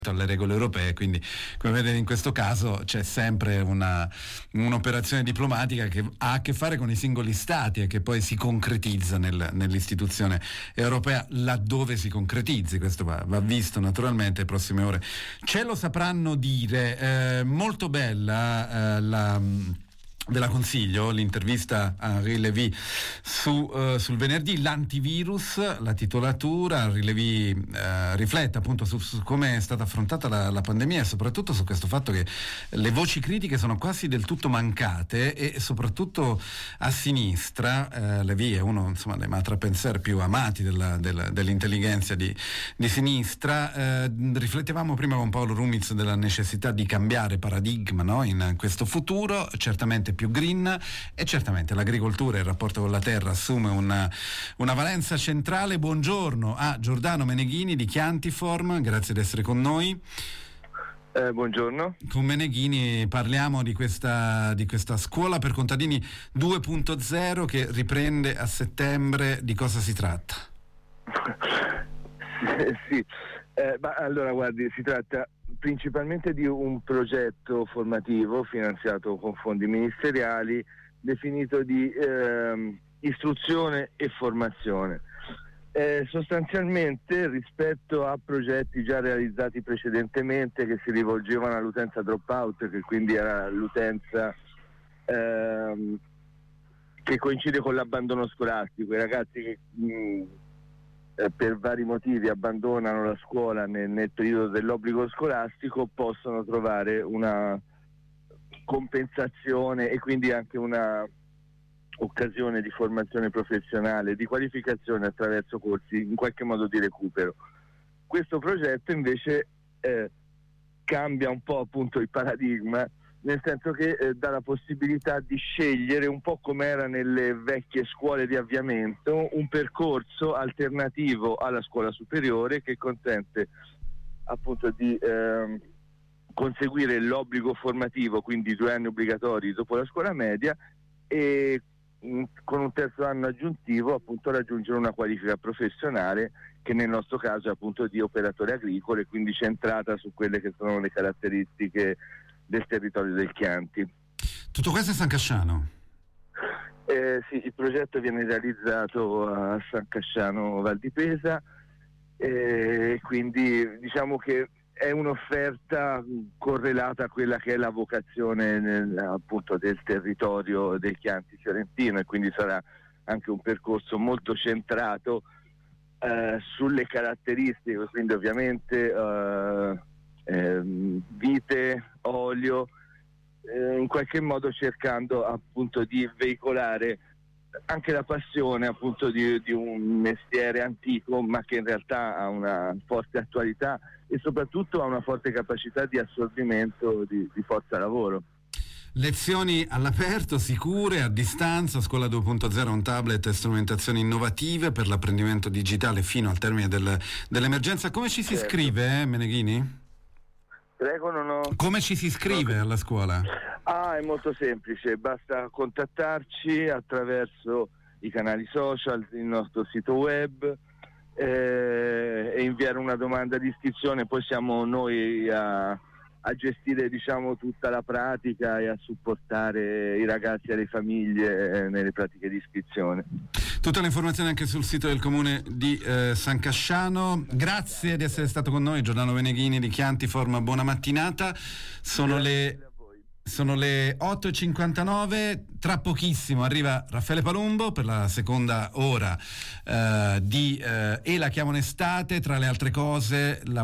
alle regole europee, quindi come vedete in questo caso c'è sempre un'operazione diplomatica che ha a che fare con i singoli stati e che poi si concretizza nell'istituzione europea, laddove si concretizzi. Questo va visto naturalmente le prossime ore. Ce lo sapranno dire. Molto bella ve la consiglio l'intervista a Henri Lévy sul venerdì, l'antivirus, la titolatura. Henri Lévy riflette appunto su come è stata affrontata la pandemia e soprattutto su questo fatto che le voci critiche sono quasi del tutto mancate e soprattutto a sinistra. Lévy è uno, insomma, dei matrapenser più amati dell'intelligenza di sinistra. Riflettevamo prima con Paolo Rumiz della necessità di cambiare paradigma, no? In questo futuro certamente più green, e certamente l'agricoltura e il rapporto con la terra assume una valenza centrale. Buongiorno a Giordano Meneghini di Chiantiform, grazie di essere con noi. Buongiorno. Con Meneghini parliamo di questa scuola per contadini 2.0 che riprende a settembre. Di cosa si tratta? Sì, allora guardi, si tratta principalmente di un progetto formativo finanziato con fondi ministeriali, definito di istruzione e formazione. Sostanzialmente, rispetto a progetti già realizzati precedentemente che si rivolgevano all'utenza drop-out, che quindi era l'utenza che coincide con l'abbandono scolastico, i ragazzi che per vari motivi abbandonano la scuola nel periodo dell'obbligo scolastico, possono trovare una compensazione e quindi anche una occasione di formazione professionale, di qualificazione attraverso corsi in qualche modo di recupero. Questo progetto invece cambia un po' appunto il paradigma, nel senso che dà la possibilità di scegliere, un po' come era nelle vecchie scuole di avviamento, un percorso alternativo alla scuola superiore che consente appunto di conseguire l'obbligo formativo, quindi 2 anni obbligatori dopo la scuola media, e con un terzo anno aggiuntivo appunto raggiungere una qualifica professionale che nel nostro caso è appunto di operatore agricolo e quindi centrata su quelle che sono le caratteristiche del territorio del Chianti. Tutto questo è San Casciano? Sì, il progetto viene realizzato a San Casciano Val di Pesa, quindi diciamo che è un'offerta correlata a quella che è la vocazione appunto del territorio del Chianti fiorentino, e quindi sarà anche un percorso molto centrato sulle caratteristiche, quindi ovviamente vite, olio, in qualche modo cercando appunto di veicolare anche la passione appunto di un mestiere antico, ma che in realtà ha una forte attualità e soprattutto ha una forte capacità di assorbimento di forza lavoro. Lezioni all'aperto, sicure, a distanza, scuola 2.0, un tablet e strumentazioni innovative per l'apprendimento digitale fino al termine dell'emergenza. Come ci si iscrive, Meneghini? Prego, non ho... Come ci si iscrive alla scuola? È molto semplice, basta contattarci attraverso i canali social, il nostro sito web e inviare una domanda di iscrizione. Poi siamo noi a gestire diciamo tutta la pratica e a supportare i ragazzi e le famiglie nelle pratiche di iscrizione. Tutte le informazioni anche sul sito del comune di San Casciano. Grazie di essere stato con noi, Giordano Meneghini di Chiantiform, buona mattinata. Sono le 8.59, tra pochissimo arriva Raffaele Palumbo per la seconda ora di E la chiamano estate, tra le altre cose la